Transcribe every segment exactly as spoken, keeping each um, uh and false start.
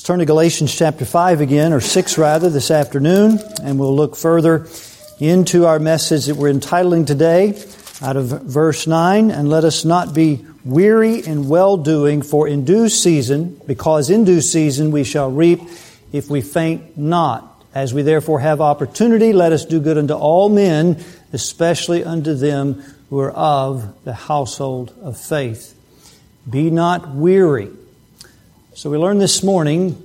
Turn to Galatians chapter five again, or six rather, this afternoon, and we'll look further into our message that we're entitling today out of verse nine. And let us not be weary in well-doing, for in due season, because in due season we shall reap if we faint not. As we therefore have opportunity, let us do good unto all men, especially unto them who are of the household of faith. Be not weary. So we learned this morning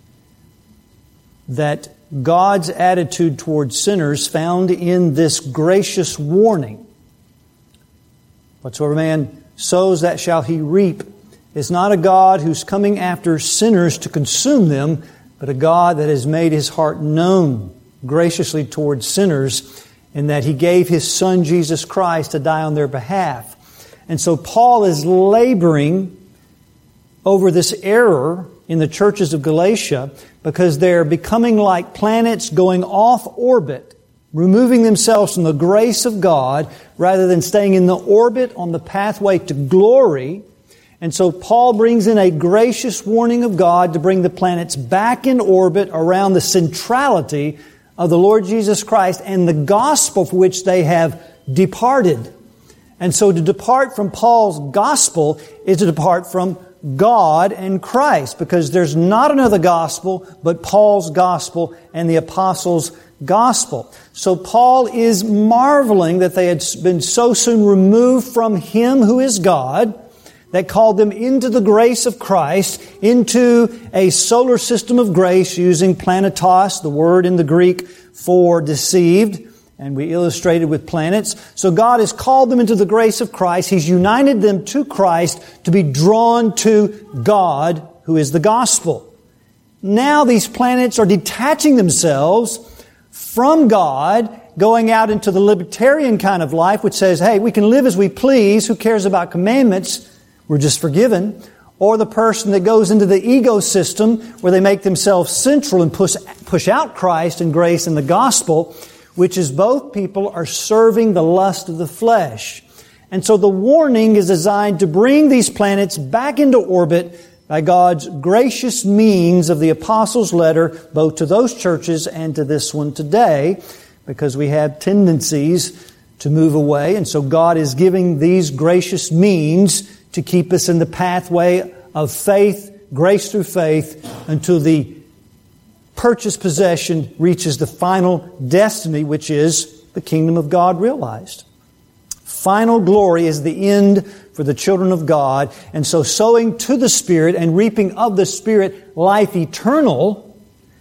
that God's attitude towards sinners found in this gracious warning. Whatsoever man sows, that shall he reap. Is not a God who's coming after sinners to consume them, but a God that has made His heart known graciously towards sinners, in that He gave His Son Jesus Christ to die on their behalf. And so Paul is laboring over this error in the churches of Galatia, because they're becoming like planets going off orbit, removing themselves from the grace of God rather than staying in the orbit on the pathway to glory. And so Paul brings in a gracious warning of God to bring the planets back in orbit around the centrality of the Lord Jesus Christ and the gospel for which they have departed. And so to depart from Paul's gospel is to depart from God and Christ, because there's not another gospel but Paul's gospel and the apostles' gospel. So Paul is marveling that they had been so soon removed from Him who is God, that called them into the grace of Christ, into a solar system of grace, using planetos, the word in the Greek for deceived, and we illustrated with planets. So God has called them into the grace of Christ. He's united them to Christ to be drawn to God, who is the gospel. Now these planets are detaching themselves from God, going out into the libertarian kind of life, which says, hey, we can live as we please. Who cares about commandments? We're just forgiven. Or the person that goes into the ego system, where they make themselves central and push, push out Christ and grace and the gospel, which is both people are serving the lust of the flesh. And so the warning is designed to bring these planets back into orbit by God's gracious means of the apostles' letter, both to those churches and to this one today, because we have tendencies to move away. And so God is giving these gracious means to keep us in the pathway of faith, grace through faith, until the purchased possession reaches the final destiny, which is the kingdom of God realized. Final glory is the end for the children of God. And so sowing to the Spirit and reaping of the Spirit life eternal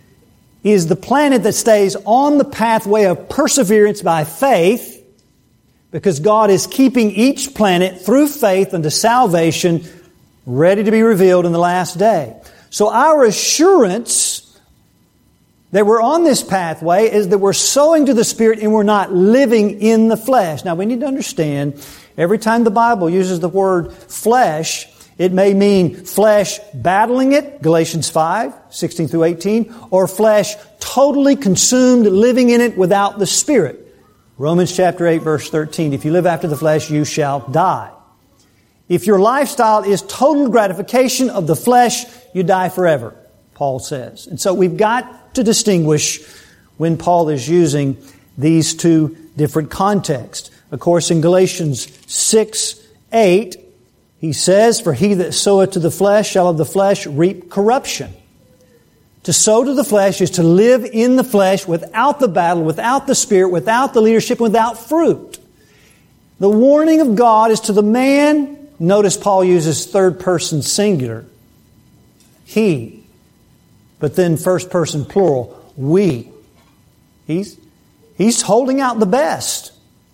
is the planet that stays on the pathway of perseverance by faith, because God is keeping each planet through faith unto salvation, ready to be revealed in the last day. So our assurance that we're on this pathway is that we're sowing to the Spirit and we're not living in the flesh. Now we need to understand, every time the Bible uses the word flesh, it may mean flesh battling it, Galatians five, sixteen through eighteen, or flesh totally consumed, living in it without the Spirit. Romans chapter eight, verse thirteen, if you live after the flesh, you shall die. If your lifestyle is total gratification of the flesh, you die forever, Paul says. And so we've got to distinguish when Paul is using these two different contexts. Of course, in Galatians six, eight, he says, for he that soweth to the flesh shall of the flesh reap corruption. To sow to the flesh is to live in the flesh without the battle, without the Spirit, without the leadership, without fruit. The warning of God is to the man. Notice Paul uses third person singular. He. But then first person plural, we. He's, he's holding out the best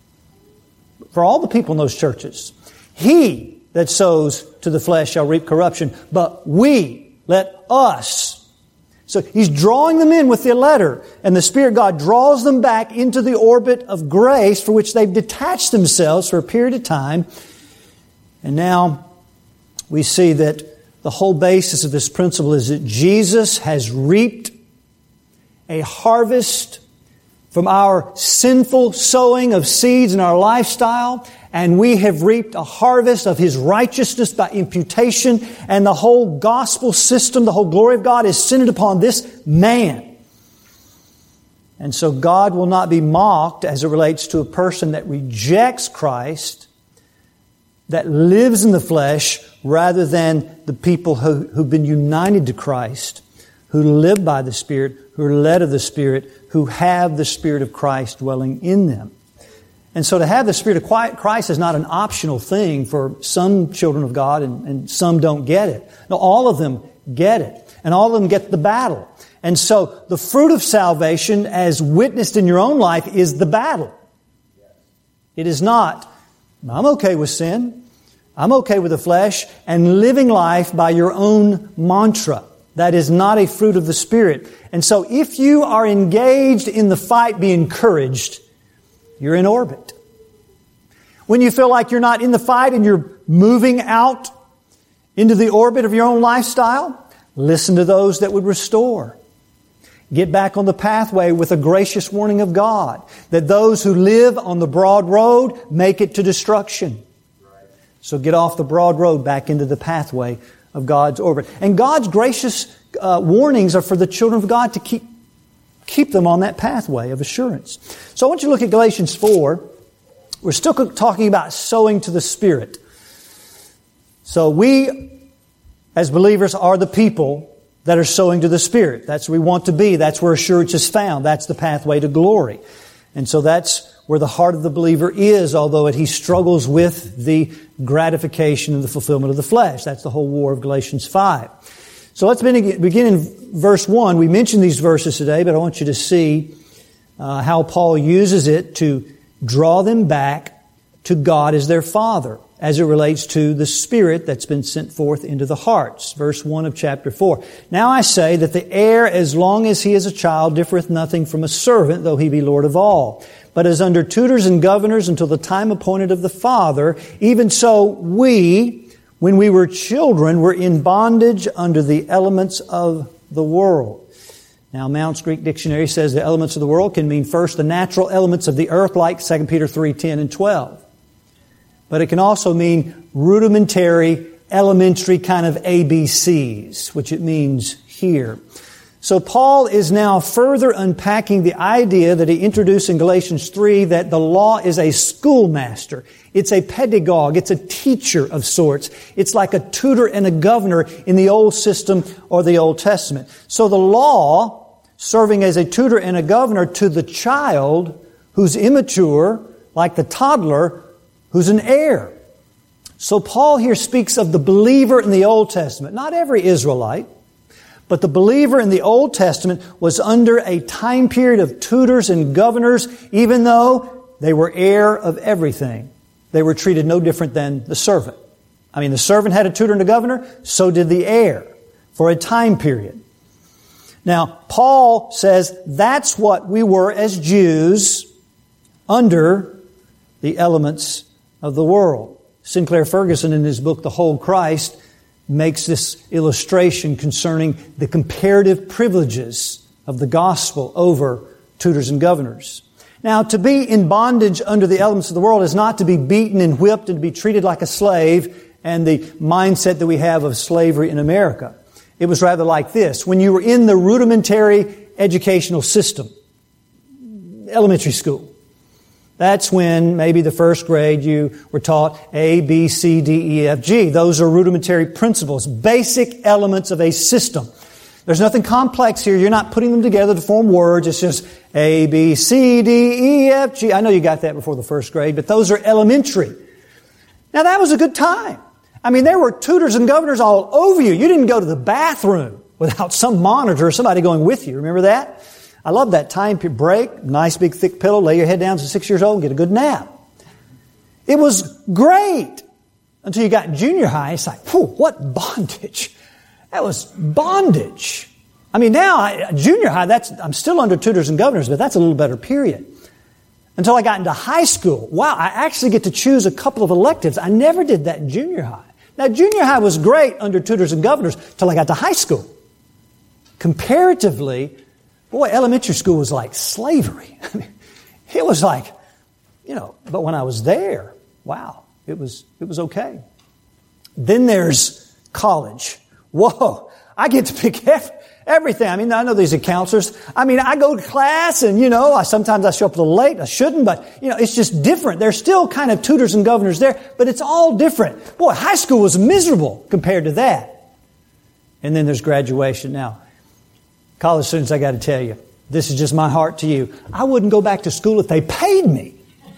for all the people in those churches. He that sows to the flesh shall reap corruption, but we, let us. So he's drawing them in with the letter, and the Spirit of God draws them back into the orbit of grace for which they've detached themselves for a period of time. And now we see that the whole basis of this principle is that Jesus has reaped a harvest from our sinful sowing of seeds in our lifestyle, and we have reaped a harvest of His righteousness by imputation, and the whole gospel system, the whole glory of God is centered upon this man. And so God will not be mocked as it relates to a person that rejects Christ, that lives in the flesh, rather than the people who, who've been united to Christ, who live by the Spirit, who are led of the Spirit, who have the Spirit of Christ dwelling in them. And so to have the Spirit of Christ is not an optional thing for some children of God, and, and some don't get it. No, all of them get it. And all of them get the battle. And so the fruit of salvation, as witnessed in your own life, is the battle. It is not, I'm okay with sin, I'm okay with the flesh, and living life by your own mantra. That is not a fruit of the Spirit. And so if you are engaged in the fight, be encouraged. You're in orbit. When you feel like you're not in the fight and you're moving out into the orbit of your own lifestyle, listen to those that would restore. Get back on the pathway with a gracious warning of God that those who live on the broad road make it to destruction. So get off the broad road back into the pathway of God's orbit. And God's gracious uh, warnings are for the children of God to keep keep them on that pathway of assurance. So I want you to look at Galatians four. We're still talking about sowing to the Spirit. So we, as believers, are the people that are sowing to the Spirit. That's where we want to be. That's where assurance is found. That's the pathway to glory. And so that's where the heart of the believer is, although he struggles with the gratification and the fulfillment of the flesh. That's the whole war of Galatians five. So let's begin in verse one. We mentioned these verses today, but I want you to see uh, how Paul uses it to draw them back to God as their Father, as it relates to the Spirit that's been sent forth into the hearts. Verse one of chapter four. Now I say that the heir, as long as he is a child, differeth nothing from a servant, though he be Lord of all, but is under tutors and governors until the time appointed of the Father. Even so we, when we were children, were in bondage under the elements of the world. Now, Mount's Greek Dictionary says the elements of the world can mean first the natural elements of the earth, like Second Peter three, ten and twelve. But it can also mean rudimentary, elementary kind of A B Cs, which it means here. So Paul is now further unpacking the idea that he introduced in Galatians three, that the law is a schoolmaster. It's a pedagogue. It's a teacher of sorts. It's like a tutor and a governor in the Old System or the Old Testament. So the law, serving as a tutor and a governor to the child who's immature, like the toddler, who's an heir. So Paul here speaks of the believer in the Old Testament, not every Israelite. But the believer in the Old Testament was under a time period of tutors and governors, even though they were heir of everything. They were treated no different than the servant. I mean, the servant had a tutor and a governor, so did the heir for a time period. Now, Paul says that's what we were as Jews under the elements of the world. Sinclair Ferguson, in his book, The Whole Christ, makes this illustration concerning the comparative privileges of the gospel over tutors and governors. Now, to be in bondage under the elements of the world is not to be beaten and whipped and to be treated like a slave and the mindset that we have of slavery in America. It was rather like this. When you were in the rudimentary educational system, elementary school, that's when maybe the first grade you were taught A, B, C, D, E, F, G. Those are rudimentary principles, basic elements of a system. There's nothing complex here. You're not putting them together to form words. It's just A, B, C, D, E, F, G. I know you got that before the first grade, but those are elementary. Now that was a good time. I mean, there were tutors and governors all over you. You didn't go to the bathroom without some monitor or somebody going with you. Remember that? I love that time break, nice big thick pillow, lay your head down as six years old and get a good nap. It was great until you got junior high. It's like, whew, what bondage. That was bondage. I mean, now, I, junior high, that's I'm still under tutors and governors, but that's a little better period. Until I got into high school. Wow, I actually get to choose a couple of electives. I never did that in junior high. Now, junior high was great under tutors and governors until I got to high school. Comparatively, Boy, elementary school was like slavery. I mean, it was like, you know, but when I was there, wow, it was it was okay. Then there's college. Whoa, I get to pick everything. I mean, I know these are counselors. I mean, I go to class and, you know, I, sometimes I show up a little late. I shouldn't, but, you know, it's just different. There's still kind of tutors and governors there, but it's all different. Boy, high school was miserable compared to that. And then there's graduation. Now, college students, I got to tell you, this is just my heart to you. I wouldn't go back to school if they paid me.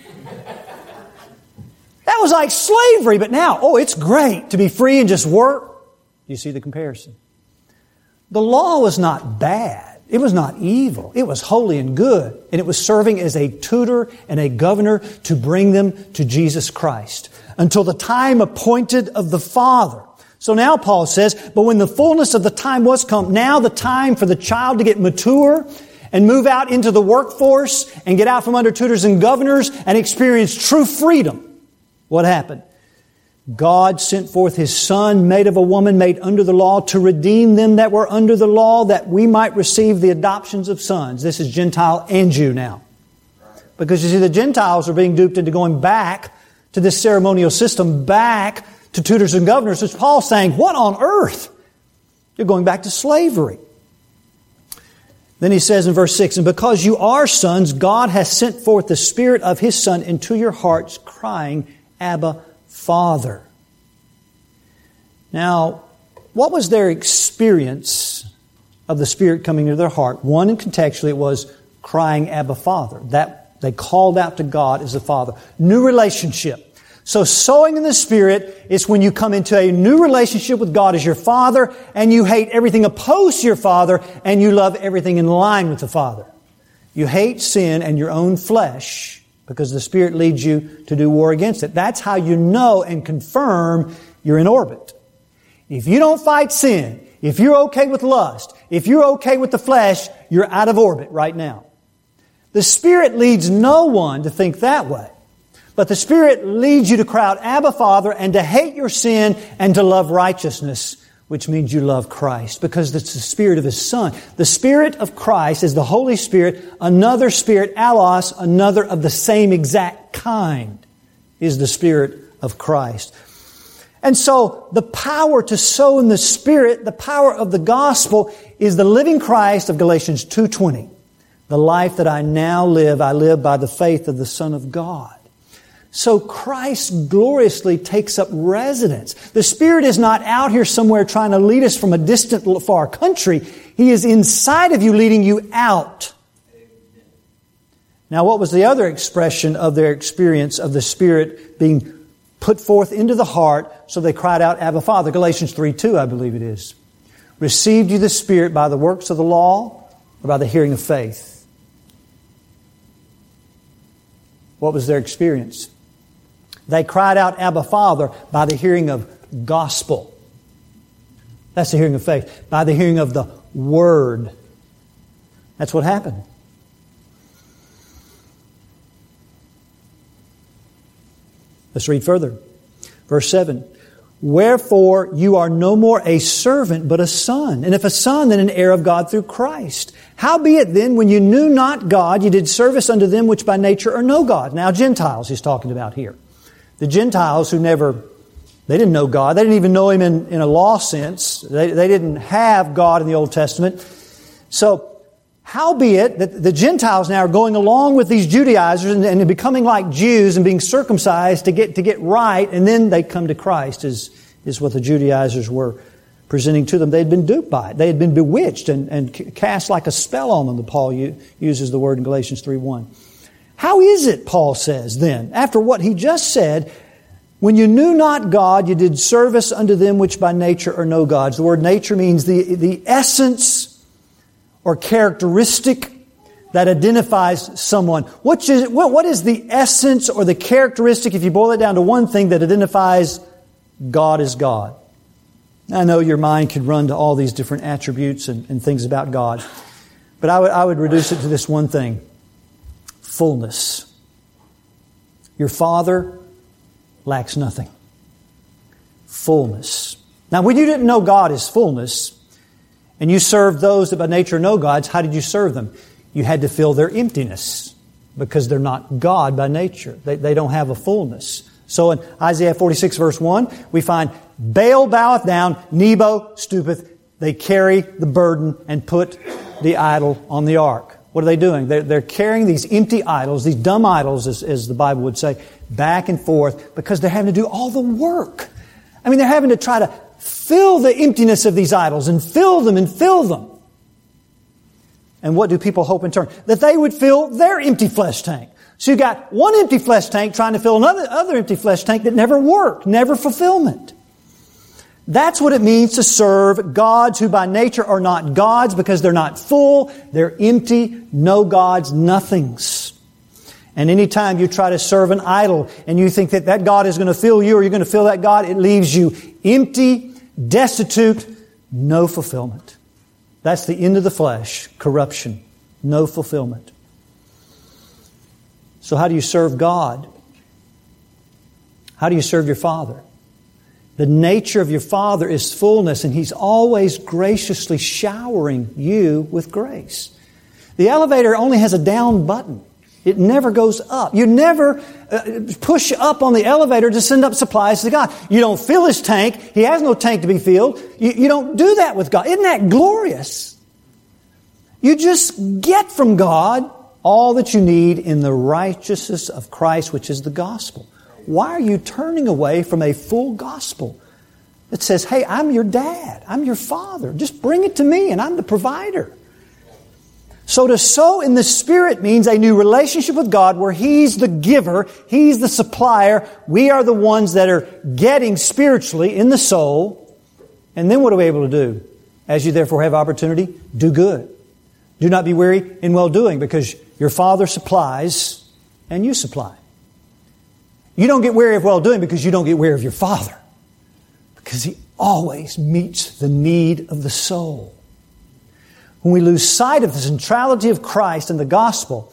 That was like slavery, but now, oh, it's great to be free and just work. You see the comparison? The law was not bad. It was not evil. It was holy and good. And it was serving as a tutor and a governor to bring them to Jesus Christ until the time appointed of the Father. So now Paul says, but when the fullness of the time was come, now the time for the child to get mature and move out into the workforce and get out from under tutors and governors and experience true freedom. What happened? God sent forth His Son, made of a woman, made under the law, to redeem them that were under the law, that we might receive the adoptions of sons. This is Gentile and Jew now. Because you see, the Gentiles are being duped into going back to this ceremonial system, back to tutors and governors. So Paul's saying, what on earth? You're going back to slavery. Then he says in verse six, and because you are sons, God has sent forth the Spirit of His Son into your hearts, crying, Abba, Father. Now, what was their experience of the Spirit coming into their heart? One, and contextually, it was crying, Abba, Father. That they called out to God as the Father. New relationship. So sowing in the Spirit is when you come into a new relationship with God as your Father, and you hate everything opposed to your Father, and you love everything in line with the Father. You hate sin and your own flesh, because the Spirit leads you to do war against it. That's how you know and confirm you're in orbit. If you don't fight sin, if you're okay with lust, if you're okay with the flesh, you're out of orbit right now. The Spirit leads no one to think that way. But the Spirit leads you to cry out, Abba, Father, and to hate your sin and to love righteousness, which means you love Christ, because it's the Spirit of His Son. The Spirit of Christ is the Holy Spirit. Another Spirit, allos, another of the same exact kind, is the Spirit of Christ. And so the power to sow in the Spirit, the power of the gospel, is the living Christ of Galatians two twenty. The life that I now live, I live by the faith of the Son of God. So Christ gloriously takes up residence. The Spirit is not out here somewhere trying to lead us from a distant, far country. He is inside of you, leading you out. Now, what was the other expression of their experience of the Spirit being put forth into the heart? So they cried out, Abba, Father. Galatians three two, I believe it is. Received you the Spirit by the works of the law or by the hearing of faith? What was their experience? They cried out, Abba, Father, by the hearing of gospel. That's the hearing of faith. By the hearing of the Word. That's what happened. Let's read further. Verse seven. Wherefore you are no more a servant, but a son. And if a son, then an heir of God through Christ. Howbeit then, when you knew not God, you did service unto them which by nature are no God. Now Gentiles he's talking about here. The Gentiles who never, they didn't know God. They didn't even know Him in, in a law sense. They, they didn't have God in the Old Testament. So, howbeit that the Gentiles now are going along with these Judaizers and, and becoming like Jews and being circumcised to get to get right, and then they come to Christ is, is what the Judaizers were presenting to them. They had been duped by it. They had been bewitched and, and cast like a spell on them, the Paul uses the word in Galatians three one. How is it, Paul says then, after what he just said, when you knew not God, you did service unto them which by nature are no gods. The word nature means the, the essence or characteristic that identifies someone. What is, what is the essence or the characteristic, if you boil it down to one thing, that identifies God as God? I know your mind could run to all these different attributes and, and things about God, but I would, I would reduce it to this one thing. Fullness. Your Father lacks nothing. Fullness. Now, when you didn't know God is fullness, and you served those that by nature know gods, how did you serve them? You had to fill their emptiness because they're not God by nature. They, they don't have a fullness. So in Isaiah forty-six verse one, we find Baal boweth down, Nebo stoopeth. They carry the burden and put the idol on the ark. What are they doing? They're, they're carrying these empty idols, these dumb idols, as, as the Bible would say, back and forth because they're having to do all the work. I mean, they're having to try to fill the emptiness of these idols and fill them and fill them. And what do people hope in turn? That they would fill their empty flesh tank. So you got one empty flesh tank trying to fill another other empty flesh tank that never worked, never fulfillment. That's what it means to serve gods who by nature are not gods because they're not full, they're empty, no gods, nothings. And anytime you try to serve an idol and you think that that God is going to fill you or you're going to fill that God, it leaves you empty, destitute, no fulfillment. That's the end of the flesh, corruption, no fulfillment. So how do you serve God? How do you serve your Father? The nature of your Father is fullness, and He's always graciously showering you with grace. The elevator only has a down button. It never goes up. You never uh, push up on the elevator to send up supplies to God. You don't fill His tank. He has no tank to be filled. You, you don't do that with God. Isn't that glorious? You just get from God all that you need in the righteousness of Christ, which is the gospel. Why are you turning away from a full gospel that says, hey, I'm your dad, I'm your father, just bring it to me and I'm the provider? So to sow in the Spirit means a new relationship with God where He's the giver, He's the supplier, we are the ones that are getting spiritually in the soul. And then what are we able to do? As you therefore have opportunity, do good. Do not be weary in well-doing because your Father supplies and you supply. You don't get weary of well-doing because you don't get weary of your Father. Because He always meets the need of the soul. When we lose sight of the centrality of Christ and the gospel,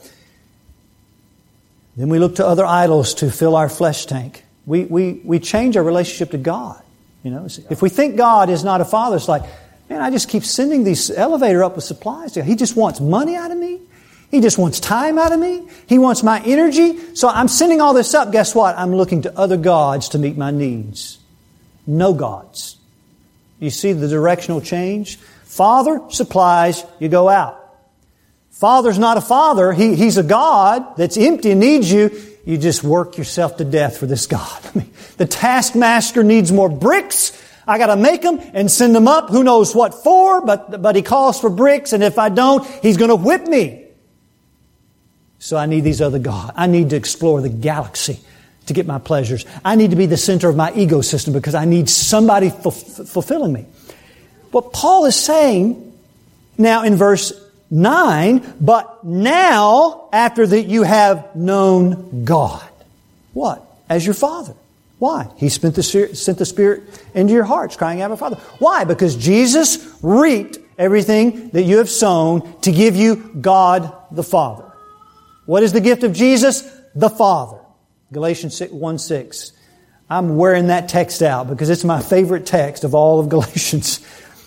then we look to other idols to fill our flesh tank. We, we, we change our relationship to God. You know, if we think God is not a Father, it's like, man, I just keep sending these elevator up with supplies. He just wants money out of me. He just wants time out of me. He wants my energy. So I'm sending all this up. Guess what? I'm looking to other gods to meet my needs. No gods. You see the directional change? Father supplies, you go out. Father's not a father. He, he's a God that's empty and needs you. You just work yourself to death for this God. I mean, the taskmaster needs more bricks. I got to make them and send them up. Who knows what for, but, but he calls for bricks, and if I don't, he's going to whip me. So I need these other gods. I need to explore the galaxy to get my pleasures. I need to be the center of my ecosystem because I need somebody f- fulfilling me. What Paul is saying now in verse nine, but now after that you have known God. What? As your Father. Why? He sent the, sent the Spirit into your hearts, crying out, Our Father. Why? Because Jesus reaped everything that you have sown to give you God the Father. What is the gift of Jesus? The Father. Galatians one six. I'm wearing that text out because it's my favorite text of all of Galatians.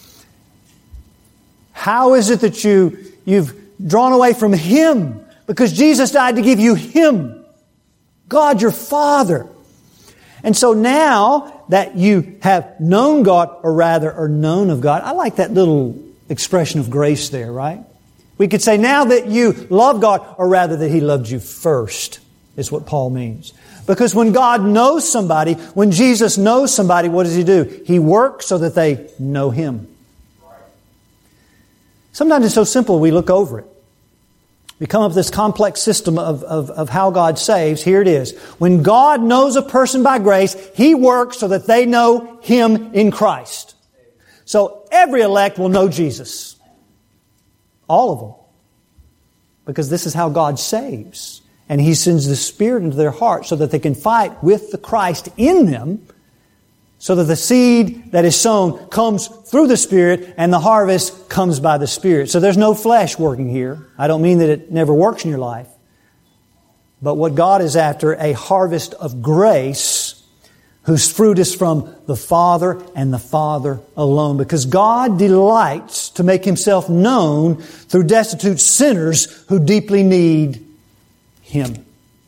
How is it that you, you've drawn away from Him? Because Jesus died to give you Him. God your Father. And so now that you have known God, or rather are known of God, I like that little expression of grace there, right? We could say now that you love God, or rather that He loved you first, is what Paul means. Because when God knows somebody, when Jesus knows somebody, what does He do? He works so that they know Him. Sometimes it's so simple we look over it. We come up with this complex system of, of, of how God saves. Here it is. When God knows a person by grace, He works so that they know Him in Christ. So every elect will know Jesus. All of them. Because this is how God saves. And He sends the Spirit into their heart so that they can fight with the Christ in them, so that the seed that is sown comes through the Spirit and the harvest comes by the Spirit. So there's no flesh working here. I don't mean that it never works in your life. But what God is after, a harvest of grace whose fruit is from the Father and the Father alone. Because God delights to make Himself known through destitute sinners who deeply need Him.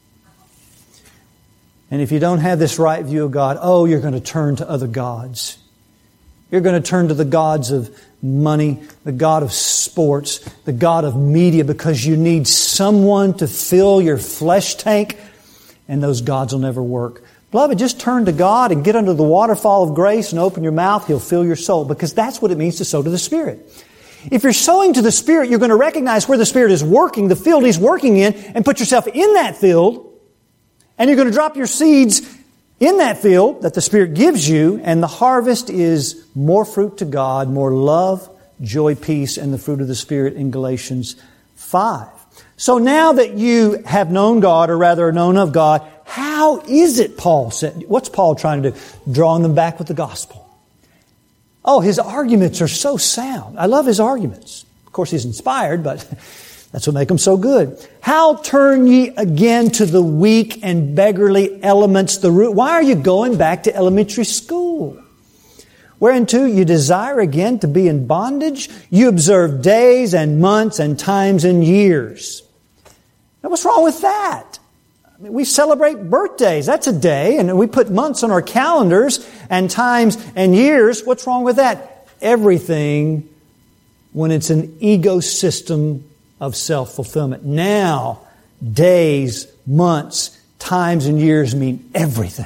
And if you don't have this right view of God, oh, you're going to turn to other gods. You're going to turn to the gods of money, the god of sports, the god of media, because you need someone to fill your flesh tank, and those gods will never work. Beloved, just turn to God and get under the waterfall of grace and open your mouth. He'll fill your soul, because that's what it means to sow to the Spirit. If you're sowing to the Spirit, you're going to recognize where the Spirit is working, the field He's working in, and put yourself in that field. And you're going to drop your seeds in that field that the Spirit gives you, and the harvest is more fruit to God, more love, joy, peace, and the fruit of the Spirit in Galatians five. So now that you have known God, or rather are known of God, how is it, Paul said? What's Paul trying to do? Drawing them back with the gospel. Oh, his arguments are so sound. I love his arguments. Of course, he's inspired, but that's what makes them so good. How turn ye again to the weak and beggarly elements, the root? Why are you going back to elementary school? Whereunto you desire again to be in bondage? You observe days and months and times and years. Now, what's wrong with that? I mean, we celebrate birthdays. That's a day. And we put months on our calendars and times and years. What's wrong with that? Everything when it's an ecosystem of self-fulfillment. Now, days, months, times, and years mean everything.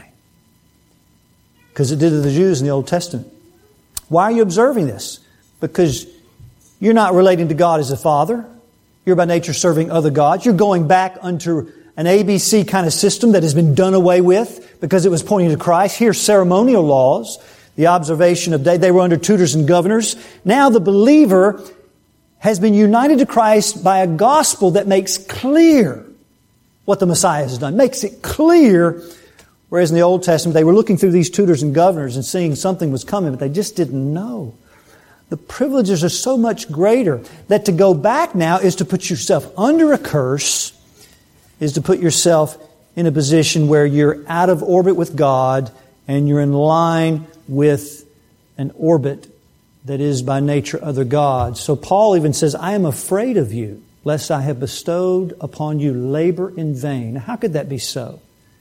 Because it did to the Jews in the Old Testament. Why are you observing this? Because you're not relating to God as a Father. You're by nature serving other gods. You're going back unto an A B C kind of system that has been done away with because it was pointing to Christ. Here's ceremonial laws, the observation of day. They were under tutors and governors. Now the believer has been united to Christ by a gospel that makes clear what the Messiah has done. Makes it clear. Whereas in the Old Testament, they were looking through these tutors and governors and seeing something was coming, but they just didn't know. The privileges are so much greater that to go back now is to put yourself under a curse, is to put yourself in a position where you're out of orbit with God and you're in line with an orbit that is by nature other gods. So Paul even says, I am afraid of you, lest I have bestowed upon you labor in vain. Now, how could that be so?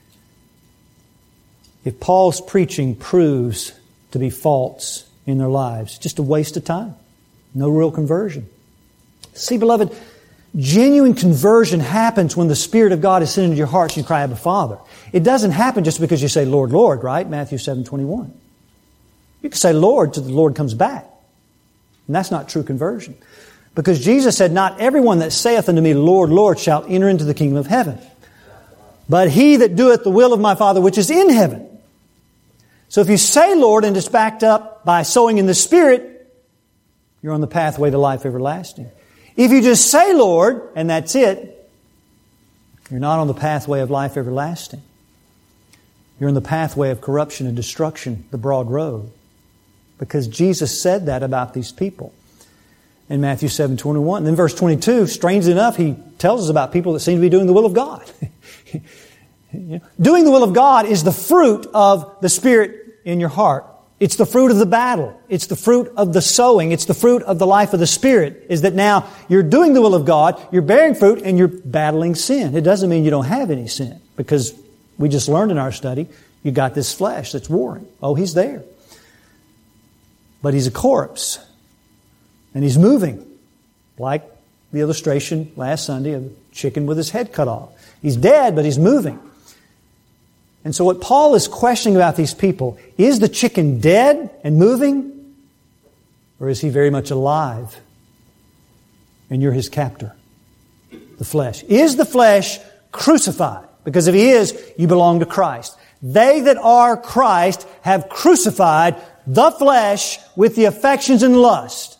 If Paul's preaching proves to be false in their lives, just a waste of time. No real conversion. See, beloved, genuine conversion happens when the Spirit of God is sent into your hearts and you cry, Abba, Father. It doesn't happen just because you say, Lord, Lord, right? Matthew seven twenty-one. You can say Lord till the Lord comes back. And that's not true conversion. Because Jesus said, not everyone that saith unto me, Lord, Lord, shall enter into the kingdom of heaven, but he that doeth the will of my Father which is in heaven. So if you say Lord and it's backed up by sowing in the Spirit, you're on the pathway to life everlasting. If you just say Lord and that's it, you're not on the pathway of life everlasting. You're in the pathway of corruption and destruction, the broad road. Because Jesus said that about these people in Matthew seven twenty-one. And then verse twenty-two, strangely enough, He tells us about people that seem to be doing the will of God. Doing the will of God is the fruit of the Spirit in your heart. It's the fruit of the battle. It's the fruit of the sowing. It's the fruit of the life of the Spirit, is that now you're doing the will of God, you're bearing fruit, and you're battling sin. It doesn't mean you don't have any sin, because we just learned in our study, you got this flesh that's warring. Oh, he's there. But he's a corpse. And he's moving. Like the illustration last Sunday of a chicken with his head cut off. He's dead, but he's moving. And so what Paul is questioning about these people, is the chicken dead and moving? Or is he very much alive? And you're his captor. The flesh. Is the flesh crucified? Because if he is, you belong to Christ. They that are Christ have crucified the flesh with the affections and lust.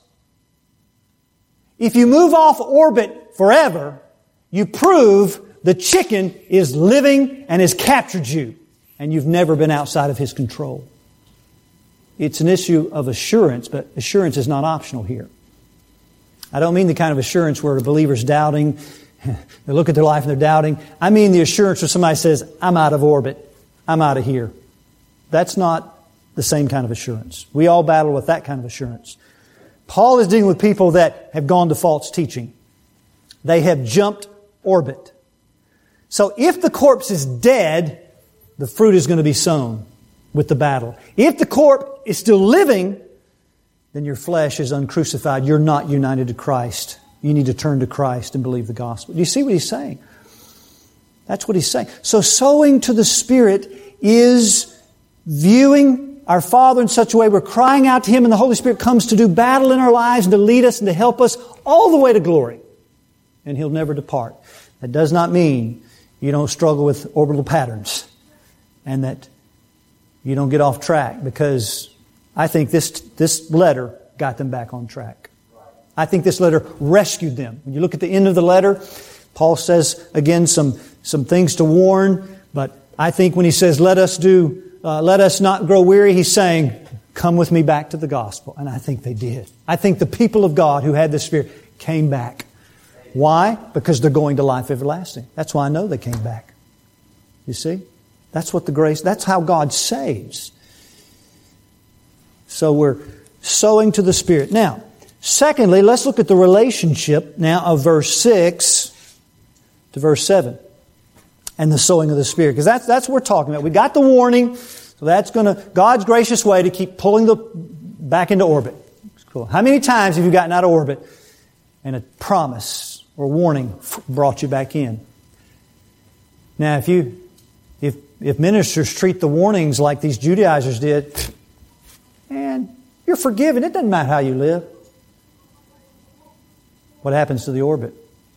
If you move off orbit forever, you prove the chicken is living and has captured you, and you've never been outside of his control. It's an issue of assurance, but assurance is not optional here. I don't mean the kind of assurance where a believer's doubting, they look at their life and they're doubting. I mean the assurance where somebody says, I'm out of orbit, I'm out of here. That's not the same kind of assurance. We all battle with that kind of assurance. Paul is dealing with people that have gone to false teaching. They have jumped orbit. So if the corpse is dead, the fruit is going to be sown with the battle. If the corpse is still living, then your flesh is uncrucified. You're not united to Christ. You need to turn to Christ and believe the gospel. Do you see what he's saying? That's what he's saying. So sowing to the Spirit is viewing our Father in such a way we're crying out to Him, and the Holy Spirit comes to do battle in our lives and to lead us and to help us all the way to glory. And He'll never depart. That does not mean you don't struggle with orbital patterns and that you don't get off track, because I think this this letter got them back on track. I think this letter rescued them. When you look at the end of the letter, Paul says, again, some, some things to warn, but I think when he says, let us do, uh, let us not grow weary, he's saying, come with me back to the gospel. And I think they did. I think the people of God who had the Spirit came back. Why? Because they're going to life everlasting. That's why I know they came back. You see? That's what the grace, that's how God saves. So we're sowing to the Spirit. Now, secondly, let's look at the relationship now of verse six to verse seven. And the sowing of the Spirit. Because that's, that's what we're talking about. We got the warning. So that's going to, God's gracious way to keep pulling the back into orbit. It's cool. How many times have you gotten out of orbit and a promise or warning brought you back in? Now, if you, if, if ministers treat the warnings like these Judaizers did, man, you're forgiven. It doesn't matter how you live. What happens to the orbit?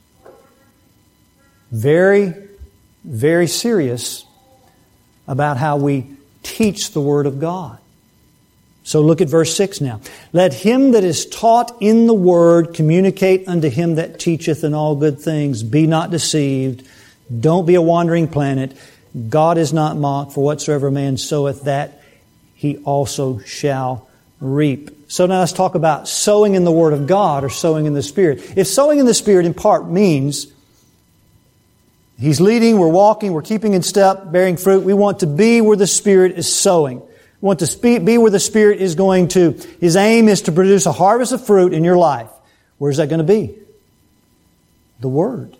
Very, very serious about how we teach the Word of God. So look at verse six now. Let him that is taught in the Word communicate unto him that teacheth in all good things. Be not deceived. Don't be a wandering planet. God is not mocked, for whatsoever man soweth, that he also shall reap. So now let's talk about sowing in the Word of God or sowing in the Spirit. If sowing in the Spirit in part means He's leading, we're walking, we're keeping in step, bearing fruit, we want to be where the Spirit is sowing. We want to be where the Spirit is going to, His aim is to produce a harvest of fruit in your life. Where's that going to be? The Word.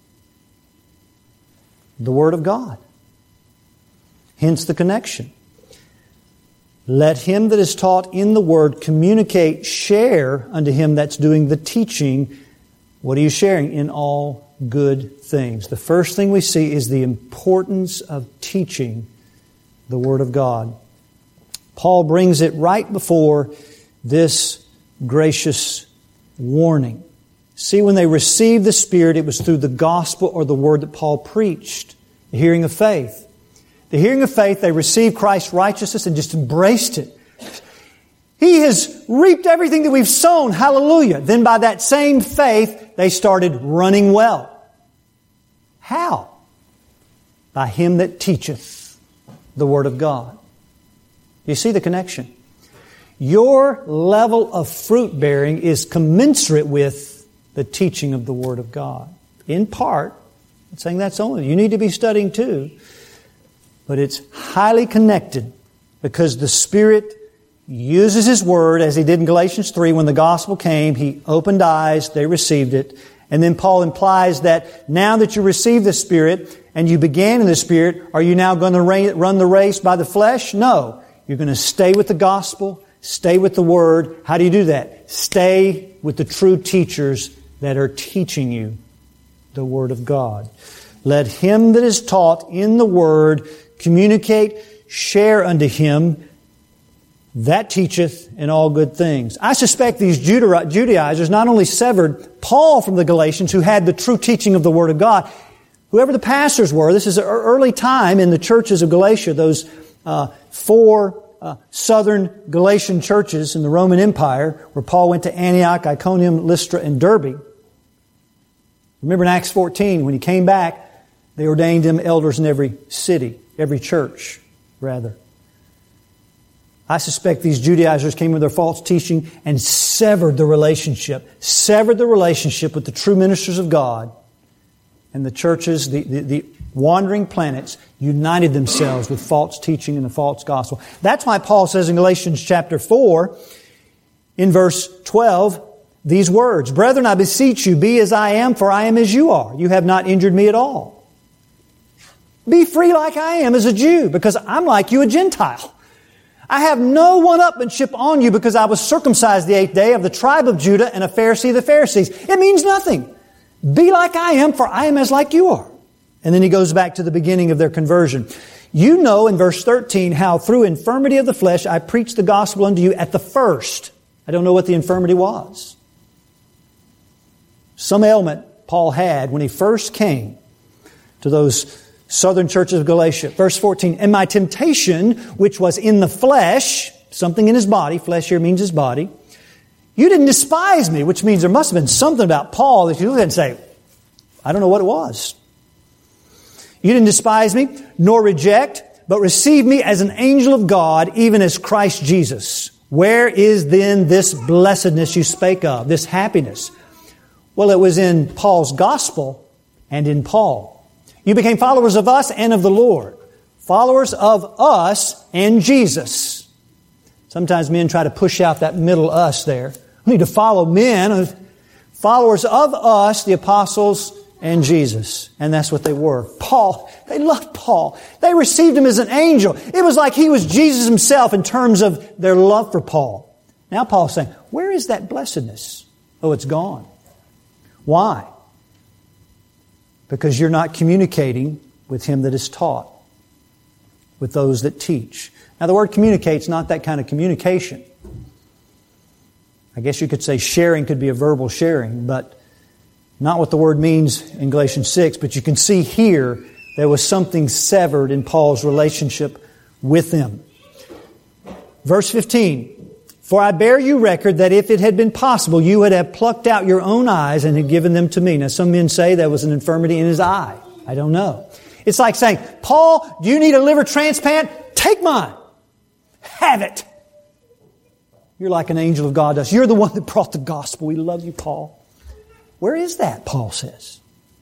The Word of God. Hence the connection. Let him that is taught in the Word communicate, share unto him that's doing the teaching. What are you sharing? In all good things. The first thing we see is the importance of teaching the Word of God. Paul brings it right before this gracious warning. See, when they received the Spirit, it was through the gospel or the Word that Paul preached. The hearing of faith. The hearing of faith, they received Christ's righteousness and just embraced it. He has reaped everything that we've sown. Hallelujah. Then by that same faith, they started running well. How? By him that teacheth the Word of God. You see the connection? Your level of fruit bearing is commensurate with the teaching of the Word of God. In part, I'm saying that's only. You need to be studying too. But it's highly connected because the Spirit uses His Word, as He did in Galatians three. When the gospel came, He opened eyes, they received it. And then Paul implies that now that you receive the Spirit and you began in the Spirit, are you now going to run the race by the flesh? No. You're going to stay with the gospel, stay with the Word. How do you do that? Stay with the true teachers that are teaching you the Word of God. Let him that is taught in the Word communicate, share unto him that teacheth in all good things. I suspect these Judaizers not only severed Paul from the Galatians, who had the true teaching of the Word of God, whoever the pastors were, this is an early time in the churches of Galatia, those uh, four uh, southern Galatian churches in the Roman Empire, where Paul went to Antioch, Iconium, Lystra, and Derbe. Remember in Acts fourteen, when he came back, they ordained him elders in every city, every church, rather. I suspect these Judaizers came with their false teaching and severed the relationship, severed the relationship with the true ministers of God and the churches, the, the, the wandering planets united themselves with false teaching and the false gospel. That's why Paul says in Galatians chapter four, in verse twelve, these words, "Brethren, I beseech you, be as I am, for I am as you are. You have not injured me at all. Be free like I am as a Jew, because I'm like you, a Gentile. I have no one-upmanship on you because I was circumcised the eighth day of the tribe of Judah and a Pharisee of the Pharisees." It means nothing. Be like I am, for I am as like you are. And then he goes back to the beginning of their conversion. "You know," in verse thirteen, "how through infirmity of the flesh I preached the gospel unto you at the first." I don't know what the infirmity was. Some ailment Paul had when he first came to those southern churches of Galatia. Verse fourteen, "And my temptation, which was in the flesh," something in his body, flesh here means his body, "you didn't despise me," which means there must have been something about Paul that you look at and say, I don't know what it was. "You didn't despise me, nor reject, but receive me as an angel of God, even as Christ Jesus. Where is then this blessedness you spake of, this happiness?" Well, it was in Paul's gospel and in Paul. "You became followers of us and of the Lord." Followers of us and Jesus. Sometimes men try to push out that middle us there. We need to follow men. Followers of us, the apostles, and Jesus. And that's what they were. Paul, they loved Paul. They received him as an angel. It was like he was Jesus himself in terms of their love for Paul. Now Paul's saying, where is that blessedness? Oh, it's gone. Why? Because you're not communicating with him that is taught, with those that teach. Now the word communicate's not that kind of communication. I guess you could say sharing could be a verbal sharing, but not what the word means in Galatians six. But you can see here there was something severed in Paul's relationship with them. Verse fifteen, "For I bear you record that if it had been possible, you would have plucked out your own eyes and had given them to me." Now some men say there was an infirmity in his eye. I don't know. It's like saying, "Paul, do you need a liver transplant? Take mine. Have it." You're like an angel of God does. You're the one that brought the gospel. We love you, Paul. Where is that, Paul says?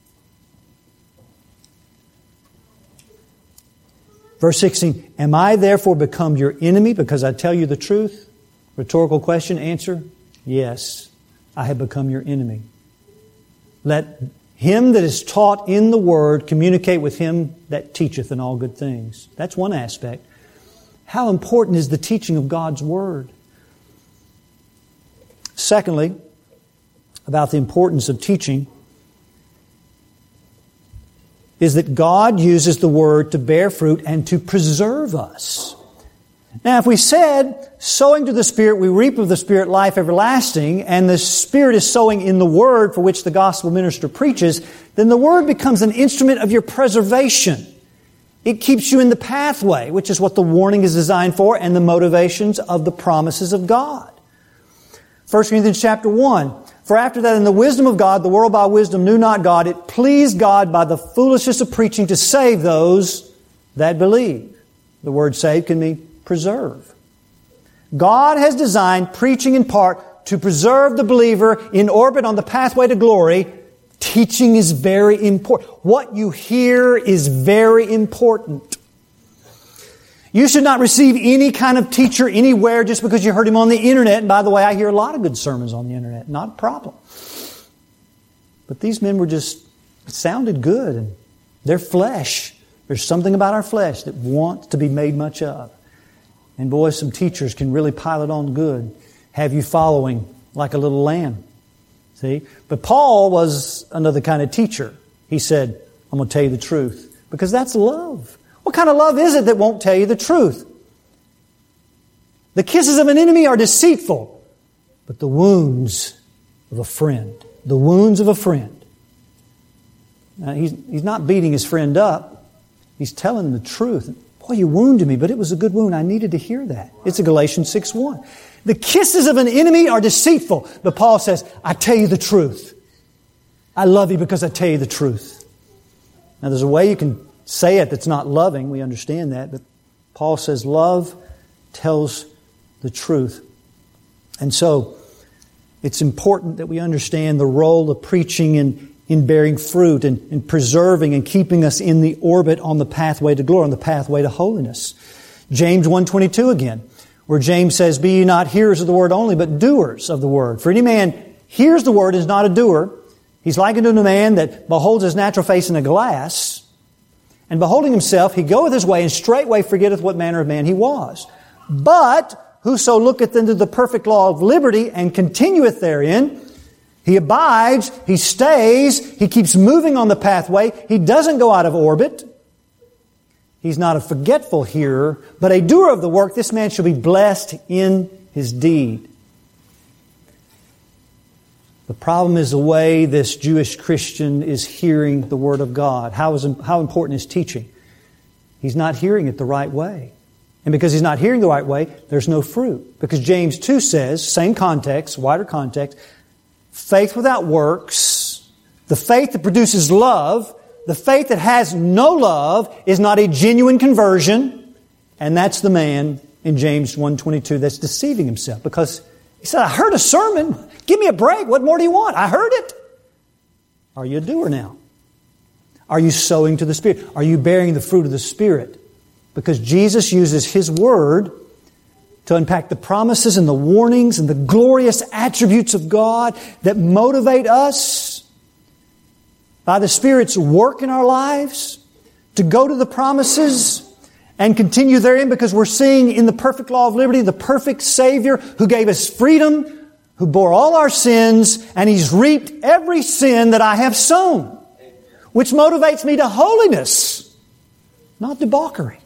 Verse sixteen, "Am I therefore become your enemy because I tell you the truth?" Rhetorical question, answer, yes, I have become your enemy. "Let him that is taught in the word communicate with him that teacheth in all good things." That's one aspect. How important is the teaching of God's word? Secondly, about the importance of teaching, is that God uses the word to bear fruit and to preserve us. Now, if we said, sowing to the Spirit, we reap of the Spirit life everlasting, and the Spirit is sowing in the Word for which the gospel minister preaches, then the Word becomes an instrument of your preservation. It keeps you in the pathway, which is what the warning is designed for, and the motivations of the promises of God. First Corinthians chapter one, "For after that in the wisdom of God, the world by wisdom knew not God. It pleased God by the foolishness of preaching to save those that believe." The word save can mean preserve. God has designed preaching in part to preserve the believer in orbit on the pathway to glory. Teaching is very important. What you hear is very important. You should not receive any kind of teacher anywhere just because you heard him on the internet. And by the way, I hear a lot of good sermons on the internet. Not a problem. But these men were just, it sounded good. And their flesh, there's something about our flesh that wants to be made much of. And boy, some teachers can really pile it on good. Have you following like a little lamb. See? But Paul was another kind of teacher. He said, I'm going to tell you the truth. Because that's love. What kind of love is it that won't tell you the truth? The kisses of an enemy are deceitful, but the wounds of a friend. The wounds of a friend. Now, he's, he's not beating his friend up. He's telling him the truth. Boy, you wounded me, but it was a good wound. I needed to hear that. It's a Galatians six one. The kisses of an enemy are deceitful. But Paul says, I tell you the truth. I love you because I tell you the truth. Now there's a way you can say it that's not loving. We understand that. But Paul says love tells the truth. And so it's important that we understand the role of preaching in, in bearing fruit and in preserving and keeping us in the orbit on the pathway to glory, on the pathway to holiness. James one twenty-two again, where James says, "Be ye not hearers of the word only, but doers of the word. For any man hears the word, is not a doer. He's likened unto a man that beholds his natural face in a glass, and beholding himself, he goeth his way, and straightway forgetteth what manner of man he was. But whoso looketh into the perfect law of liberty, and continueth therein, he abides, he stays, he keeps moving on the pathway, he doesn't go out of orbit. He's not a forgetful hearer, but a doer of the work. This man shall be blessed in his deed." The problem is the way this Jewish Christian is hearing the Word of God. How, is, how important is teaching? He's not hearing it the right way. And because he's not hearing the right way, there's no fruit. Because James two says, same context, wider context, faith without works, the faith that produces love, the faith that has no love is not a genuine conversion. And that's the man in James one twenty-two that's deceiving himself. Because he said, "I heard a sermon. Give me a break. What more do you want? I heard it." Are you a doer now? Are you sowing to the Spirit? Are you bearing the fruit of the Spirit? Because Jesus uses His Word to unpack the promises and the warnings and the glorious attributes of God that motivate us by the Spirit's work in our lives to go to the promises and continue therein, because we're seeing in the perfect law of liberty the perfect Savior who gave us freedom, who bore all our sins, and He's reaped every sin that I have sown, which motivates me to holiness, not debauchery.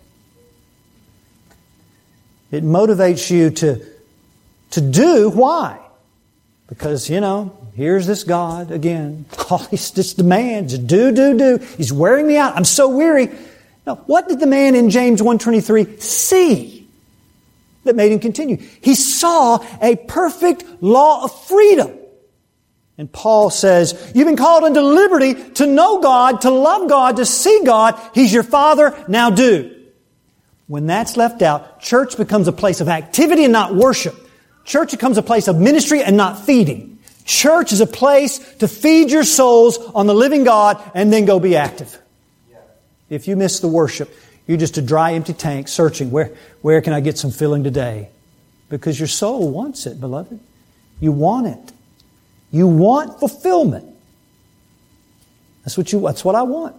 It motivates you to, to do. Why? Because, you know, here's this God again. All He's just demands, do, do, do. He's wearing me out. I'm so weary. Now, what did the man in James one twenty-three see that made him continue? He saw a perfect law of freedom. And Paul says, you've been called unto liberty to know God, to love God, to see God. He's your Father. Now do. When that's left out, church becomes a place of activity and not worship. Church becomes a place of ministry and not feeding. Church is a place to feed your souls on the living God and then go be active. If you miss the worship, you're just a dry, empty tank searching, where, where can I get some filling today? Because your soul wants it, beloved. You want it. You want fulfillment. That's what you, that's what I want.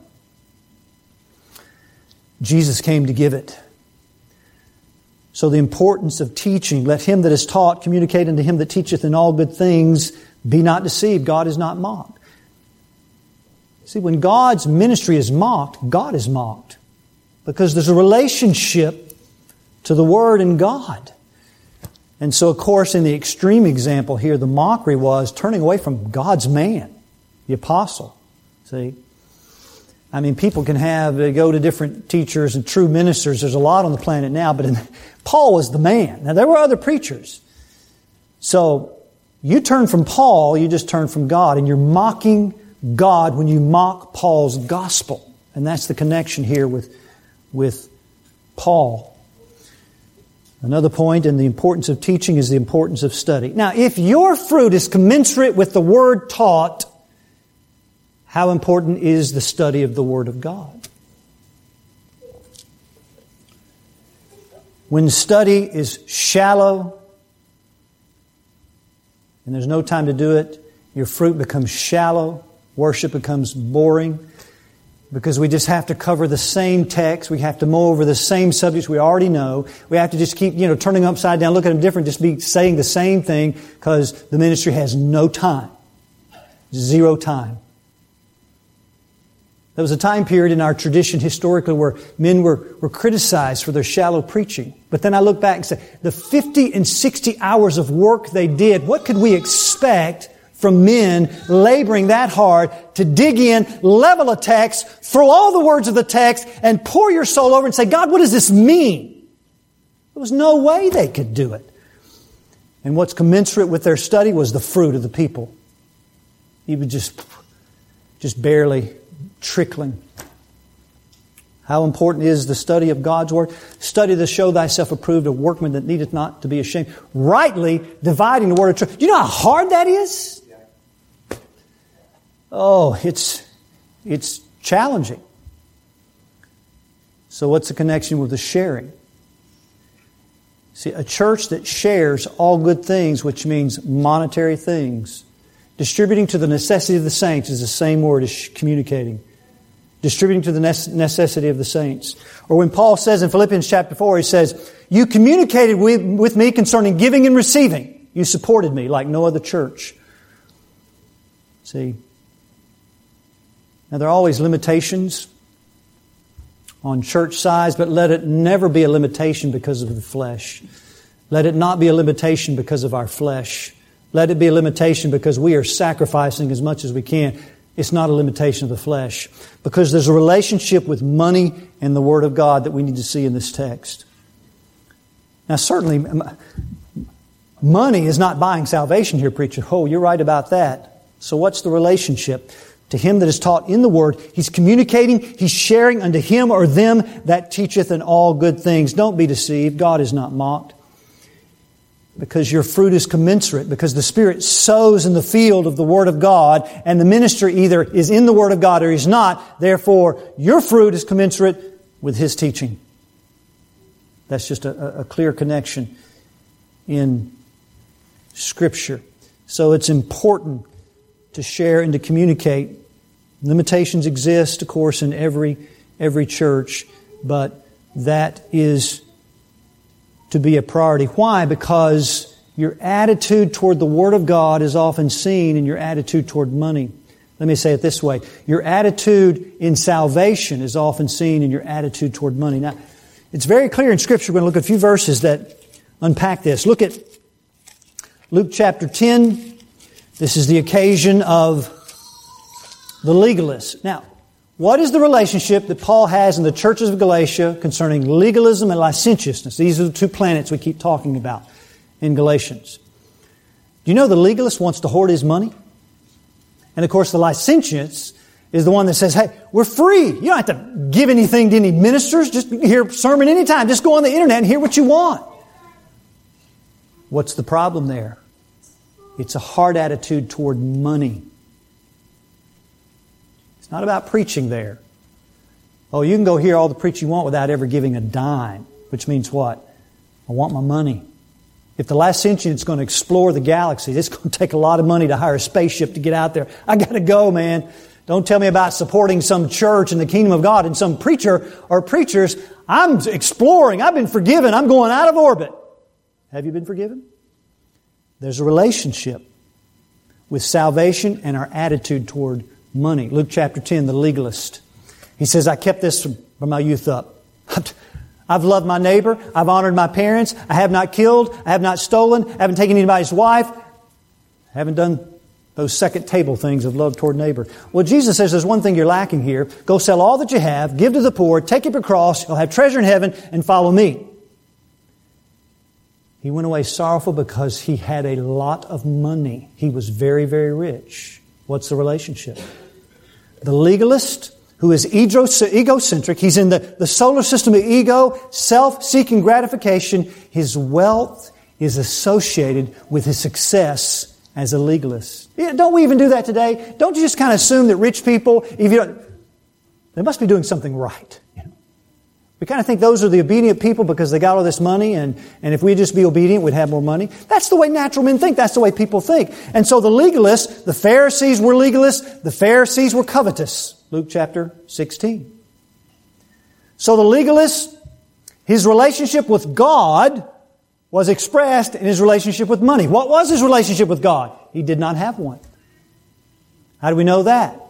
Jesus came to give it. So the importance of teaching, let him that is taught communicate unto him that teacheth in all good things. Be not deceived, God is not mocked. See, when God's ministry is mocked, God is mocked. Because there's a relationship to the Word and God. And so, of course, in the extreme example here, the mockery was turning away from God's man, the apostle. See? I mean, people can have, they go to different teachers and true ministers. There's a lot on the planet now, but in, Paul was the man. Now, there were other preachers. So, you turn from Paul, you just turn from God, and you're mocking God when you mock Paul's gospel. And that's the connection here with, with Paul. Another point in the importance of teaching is the importance of study. Now, if your fruit is commensurate with the Word taught, how important is the study of the Word of God? When study is shallow and there's no time to do it, your fruit becomes shallow. Worship becomes boring because we just have to cover the same text. We have to mow over the same subjects we already know. We have to just keep, you know, turning them upside down, looking at them different, just be saying the same thing because the ministry has no time. Zero time. There was a time period in our tradition historically where men were, were criticized for their shallow preaching. But then I look back and say, the fifty and sixty hours of work they did, what could we expect from men laboring that hard to dig in, level a text, throw all the words of the text, and pour your soul over and say, God, what does this mean? There was no way they could do it. And what's commensurate with their study was the fruit of the people. He was just, just barely trickling. How important is the study of God's Word? Study to show thyself approved, a workman that needeth not to be ashamed. Rightly dividing the word of truth. Do you know how hard that is? oh, it's, it's challenging. So what's the connection with the sharing? See, a church that shares all good things, which means monetary things, distributing to the necessity of the saints is the same word as communicating. Distributing to the necessity of the saints. Or when Paul says in Philippians chapter four, he says, you communicated with, with me concerning giving and receiving. You supported me like no other church. See, now there are always limitations on church size, but let it never be a limitation because of the flesh. Let it not be a limitation because of our flesh. Let it be a limitation because we are sacrificing as much as we can. It's not a limitation of the flesh. Because there's a relationship with money and the Word of God that we need to see in this text. Now certainly, money is not buying salvation here, preacher. Oh, you're right about that. So what's the relationship? To him that is taught in the Word, he's communicating, he's sharing unto him or them that teacheth in all good things. Don't be deceived. God is not mocked. Because your fruit is commensurate. Because the Spirit sows in the field of the Word of God, and the minister either is in the Word of God or he's not. Therefore, your fruit is commensurate with his teaching. That's just a, a clear connection in Scripture. So it's important to share and to communicate. Limitations exist, of course, in every every church, but that is to be a priority. Why? Because your attitude toward the Word of God is often seen in your attitude toward money. Let me say it this way. Your attitude in salvation is often seen in your attitude toward money. Now, it's very clear in Scripture. We're going to look at a few verses that unpack this. Look at Luke chapter ten. This is the occasion of the legalists. Now, what is the relationship that Paul has in the churches of Galatia concerning legalism and licentiousness? These are the two planets we keep talking about in Galatians. Do you know the legalist wants to hoard his money? And of course the licentious is the one that says, hey, we're free. You don't have to give anything to any ministers. Just hear a sermon anytime. Just go on the internet and hear what you want. What's the problem there? It's a hard attitude toward money. It's not about preaching there. Oh, you can go hear all the preach you want without ever giving a dime. Which means what? I want my money. If the licentiate is going to explore the galaxy, it's going to take a lot of money to hire a spaceship to get out there. I got to go, man. Don't tell me about supporting some church in the kingdom of God and some preacher or preachers. I'm exploring. I've been forgiven. I'm going out of orbit. Have you been forgiven? There's a relationship with salvation and our attitude toward money. Luke chapter ten, the legalist. He says, I kept this from, from my youth up. I've loved my neighbor. I've honored my parents. I have not killed. I have not stolen. I haven't taken anybody's wife. I haven't done those second table things of love toward neighbor. Well, Jesus says there's one thing you're lacking here. Go sell all that you have, give to the poor, take up your cross, you'll have treasure in heaven, and follow me. He went away sorrowful because he had a lot of money. He was very, very rich. What's the relationship? The legalist, who is egocentric, he's in the, the solar system of ego, self-seeking gratification. His wealth is associated with his success as a legalist. Yeah, don't we even do that today? Don't you just kind of assume that rich people, if you don't, they must be doing something right? You know? We kind of think those are the obedient people because they got all this money, and, and if we just be obedient, we'd have more money. That's the way natural men think. That's the way people think. And so the legalists, the Pharisees were legalists, the Pharisees were covetous. Luke chapter sixteen. So the legalist, his relationship with God was expressed in his relationship with money. What was his relationship with God? He did not have one. How do we know that?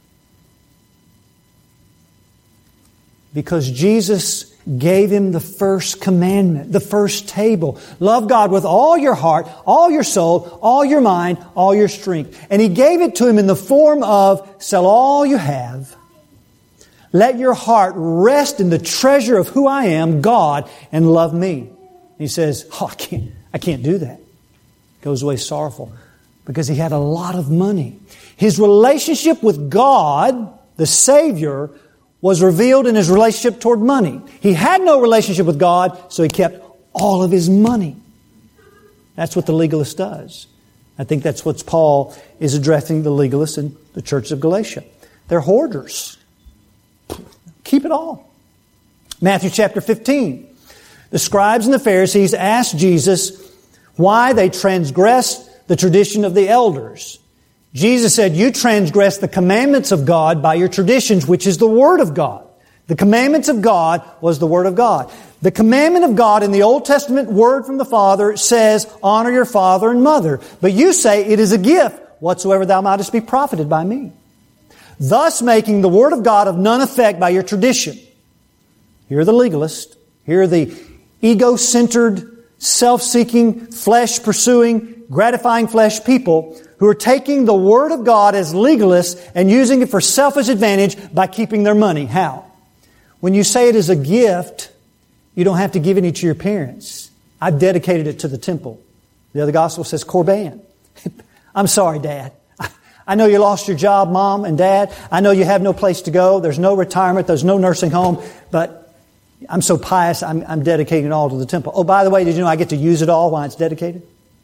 Because Jesus gave him the first commandment, the first table. Love God with all your heart, all your soul, all your mind, all your strength. And He gave it to him in the form of, sell all you have. Let your heart rest in the treasure of who I am, God, and love me. He says, oh, I can't, I can't do that. Goes away sorrowful because he had a lot of money. His relationship with God, the Savior, was revealed in his relationship toward money. He had no relationship with God, so he kept all of his money. That's what the legalist does. I think that's what Paul is addressing the legalists in the church of Galatia. They're hoarders. Keep it all. Matthew chapter fifteen. The scribes and the Pharisees asked Jesus why they transgressed the tradition of the elders. Jesus said, you transgress the commandments of God by your traditions, which is the Word of God. The commandments of God was the Word of God. The commandment of God in the Old Testament word from the Father says, honor your father and mother. But you say it is a gift, whatsoever thou mightest be profited by me. Thus making the Word of God of none effect by your tradition. Here are the legalists. Here are the ego-centered, self-seeking, flesh-pursuing, gratifying flesh people who are taking the Word of God as legalists and using it for selfish advantage by keeping their money. How? When you say it is a gift, you don't have to give any to your parents. I've dedicated it to the temple. The other gospel says Korban. I'm sorry, Dad. I know you lost your job, Mom and Dad. I know you have no place to go. There's no retirement. There's no nursing home. But I'm so pious, I'm, I'm dedicating it all to the temple. Oh, by the way, did you know I get to use it all while it's dedicated?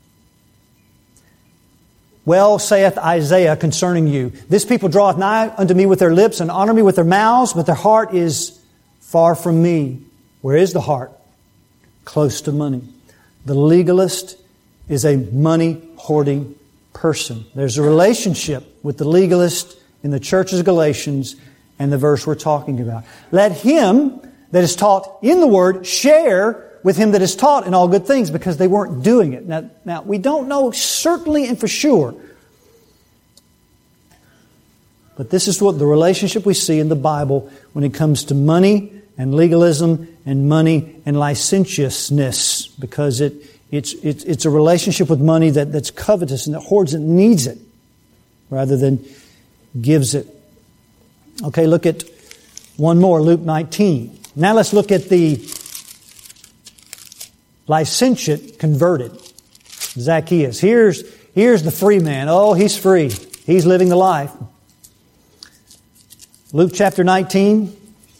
Well, saith Isaiah concerning you, this people draweth nigh unto me with their lips and honor me with their mouths, but their heart is far from me. Where is the heart? Close to money. The legalist is a money-hoarding person. There's a relationship with the legalist in the churches of Galatians and the verse we're talking about. Let him that is taught in the Word share with him that is taught in all good things, because they weren't doing it. Now, now we don't know certainly and for sure. But this is what the relationship we see in the Bible when it comes to money and legalism and money and licentiousness, because it it's it's, it's a relationship with money that, that's covetous and that hoards it, needs it, rather than gives it. Okay, look at one more, Luke nineteen. Now let's look at the licentiate converted, Zacchaeus. Here's, here's the free man. Oh, he's free. He's living the life. Luke chapter nineteen.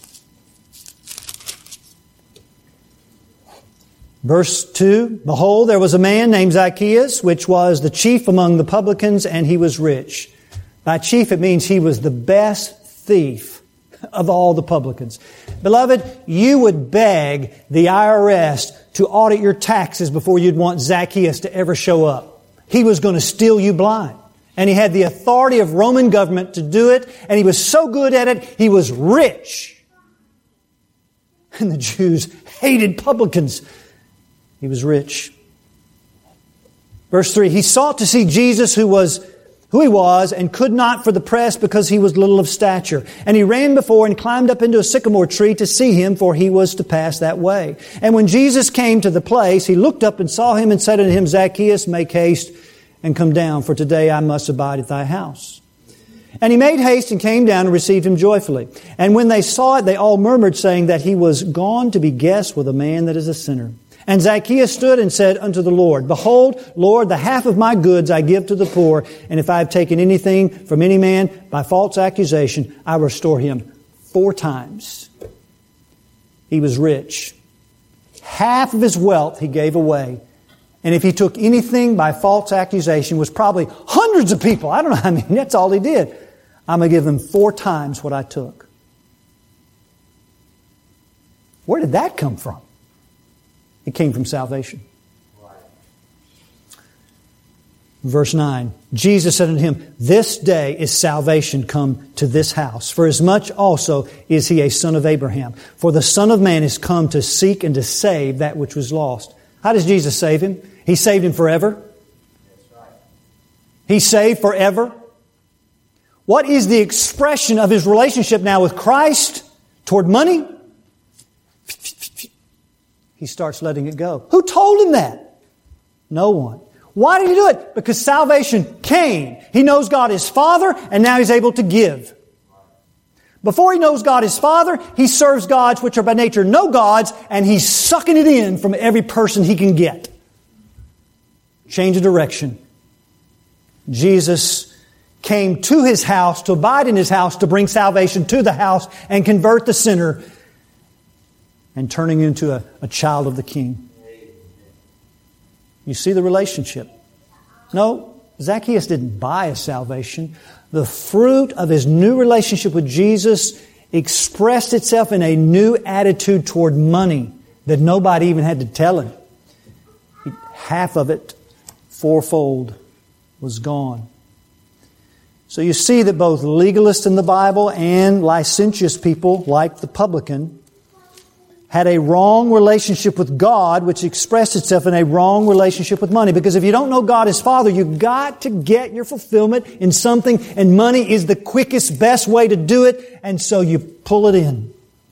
Verse two, behold, there was a man named Zacchaeus, which was the chief among the publicans, and he was rich. By chief, it means he was the best thief of all the publicans. Beloved, you would beg the I R S to audit your taxes before you'd want Zacchaeus to ever show up. He was going to steal you blind. And he had the authority of Roman government to do it, and he was so good at it, he was rich. And the Jews hated publicans. He was rich. Verse three, he sought to see Jesus who was who he was, and could not for the press, because he was little of stature. And he ran before and climbed up into a sycamore tree to see him, for he was to pass that way. And when Jesus came to the place, he looked up and saw him and said unto him, Zacchaeus, make haste and come down, for today I must abide at thy house. And he made haste and came down and received him joyfully. And when they saw it, they all murmured, saying that he was gone to be guest with a man that is a sinner. And Zacchaeus stood and said unto the Lord, behold, Lord, the half of my goods I give to the poor, and if I have taken anything from any man by false accusation, I restore him four times. He was rich. Half of his wealth he gave away. And if he took anything by false accusation, was probably hundreds of people. I don't know, I mean, that's all he did. I'm going to give them four times what I took. Where did that come from? It came from salvation. Verse nine, Jesus said unto him, this day is salvation come to this house, for as much also is he a son of Abraham. For the Son of Man is come to seek and to save that which was lost. How does Jesus save him? He saved him forever. He saved forever. What is the expression of his relationship now with Christ toward money? He starts letting it go. Who told him that? No one. Why did he do it? Because salvation came. He knows God is Father, and now he's able to give. Before he knows God is Father, he serves gods which are by nature no gods, and he's sucking it in from every person he can get. Change of direction. Jesus came to his house, to abide in his house, to bring salvation to the house and convert the sinner, and turning into a, a child of the King. You see the relationship? No, Zacchaeus didn't buy his salvation. The fruit of his new relationship with Jesus expressed itself in a new attitude toward money that nobody even had to tell him. Half of it, fourfold, was gone. So you see that both legalists in the Bible and licentious people, like the publican, had a wrong relationship with God, which expressed itself in a wrong relationship with money. Because if you don't know God as Father, you've got to get your fulfillment in something, and money is the quickest, best way to do it, and so you pull it in.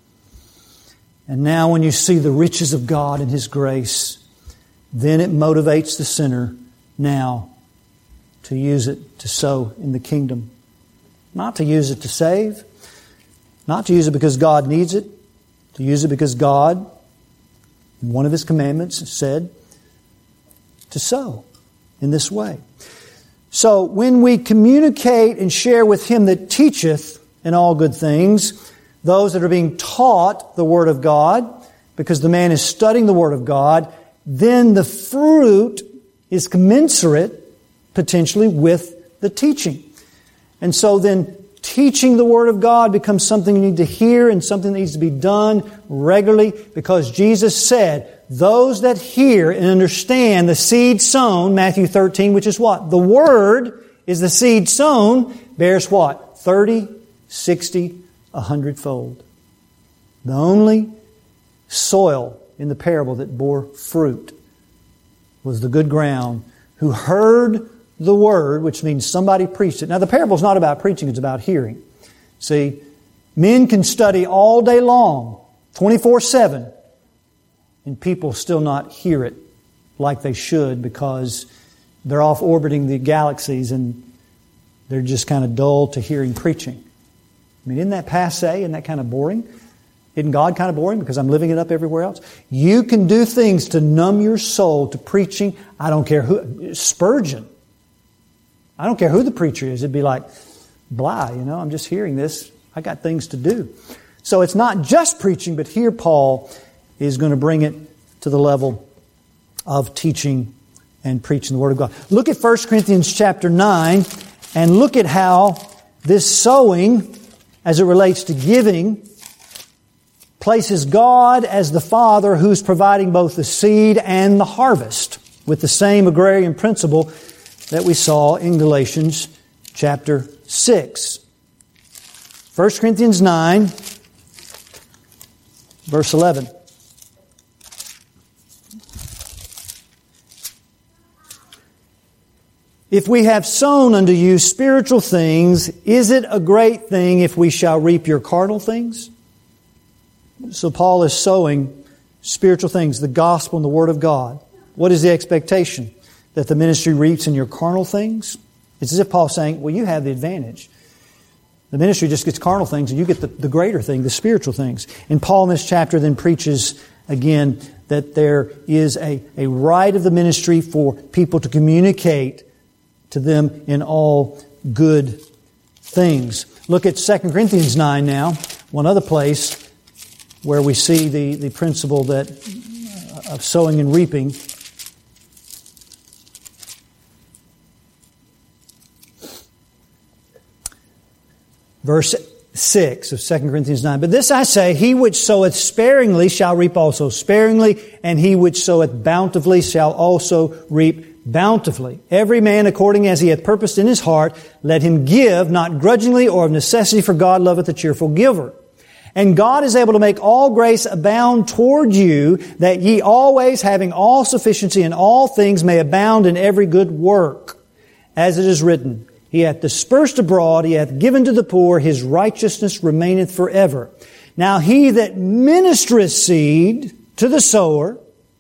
And now when you see the riches of God and His grace, then it motivates the sinner now to use it to sow in the kingdom. Not to use it to save, not to use it because God needs it, to use it because God, in one of His commandments, said to sow in this way. So when we communicate and share with Him that teacheth in all good things, those that are being taught the Word of God, because the man is studying the Word of God, then the fruit is commensurate, potentially, with the teaching. And so then teaching the Word of God becomes something you need to hear and something that needs to be done regularly, because Jesus said, those that hear and understand the seed sown, Matthew thirteen, which is what? The Word is the seed sown, bears what? thirty, sixty, a hundredfold. The only soil in the parable that bore fruit was the good ground, who heard the Word, which means somebody preached it. Now the parable is not about preaching, it's about hearing. See, men can study all day long, twenty-four seven, and people still not hear it like they should, because they're off orbiting the galaxies and they're just kind of dull to hearing preaching. I mean, isn't that passé? Isn't that kind of boring? Isn't God kind of boring because I'm living it up everywhere else? You can do things to numb your soul to preaching. I don't care who. Spurgeon. I don't care who the preacher is. It'd be like, blah, you know, I'm just hearing this. I got things to do. So it's not just preaching, but here Paul is going to bring it to the level of teaching and preaching the Word of God. Look at First Corinthians chapter nine and look at how this sowing, as it relates to giving, places God as the Father who's providing both the seed and the harvest with the same agrarian principle that we saw in Galatians chapter six. First Corinthians nine, verse eleven. If we have sown unto you spiritual things, is it a great thing if we shall reap your carnal things? So Paul is sowing spiritual things, the gospel and the Word of God. What is the expectation? That the ministry reaps in your carnal things? It's as if Paul's saying, well, you have the advantage. The ministry just gets carnal things and you get the, the greater thing, the spiritual things. And Paul in this chapter then preaches again that there is a, a right of the ministry for people to communicate to them in all good things. Look at Second Corinthians nine now, one other place where we see the, the principle that uh, of sowing and reaping. Verse six of Second Corinthians nine. But this I say, he which soweth sparingly shall reap also sparingly, and he which soweth bountifully shall also reap bountifully. Every man according as he hath purposed in his heart, let him give, not grudgingly or of necessity, for God loveth a cheerful giver. And God is able to make all grace abound toward you, that ye always, having all sufficiency in all things, may abound in every good work. As it is written, He hath dispersed abroad, He hath given to the poor, His righteousness remaineth forever. Now he that ministereth seed to the sower,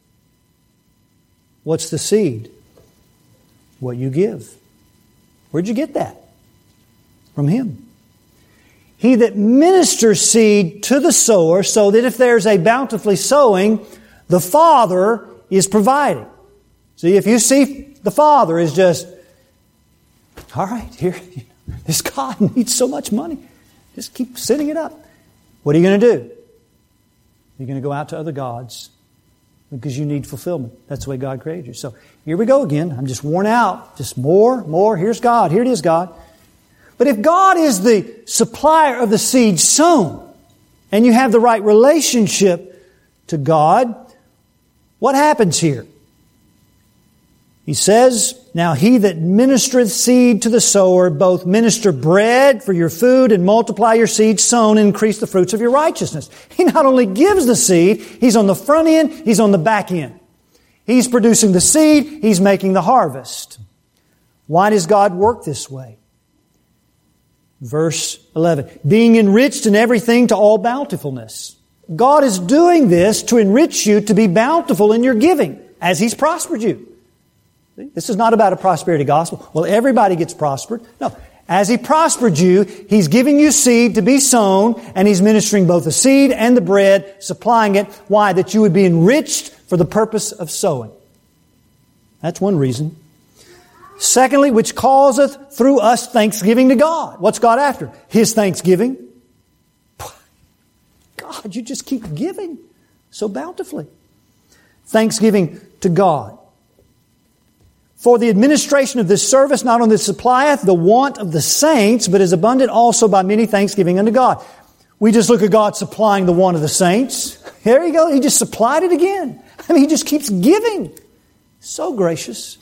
what's the seed? What you give. Where'd you get that? From Him. He that ministers seed to the sower, so that if there's a bountifully sowing, the Father is providing. See, if you see the Father is just, all right, here, this God needs so much money. Just keep sending it up. What are you going to do? You're going to go out to other gods because you need fulfillment. That's the way God created you. So here we go again. I'm just worn out. Just more, more. Here's God. Here it is, God. But if God is the supplier of the seed sown, and you have the right relationship to God, what happens here? He says, now he that ministereth seed to the sower, both minister bread for your food and multiply your seed sown and increase the fruits of your righteousness. He not only gives the seed, He's on the front end, He's on the back end. He's producing the seed, He's making the harvest. Why does God work this way? Verse eleven, being enriched in everything to all bountifulness. God is doing this to enrich you to be bountiful in your giving as He's prospered you. This is not about a prosperity gospel. Well, everybody gets prospered. No. As He prospered you, He's giving you seed to be sown, and He's ministering both the seed and the bread, supplying it. Why? That you would be enriched for the purpose of sowing. That's one reason. Secondly, which causeth through us thanksgiving to God. What's God after? His thanksgiving. God, you just keep giving so bountifully. Thanksgiving to God. For the administration of this service not only supplieth the want of the saints, but is abundant also by many thanksgiving unto God. We just look at God supplying the want of the saints. There you go. He just supplied it again. I mean, He just keeps giving. So gracious.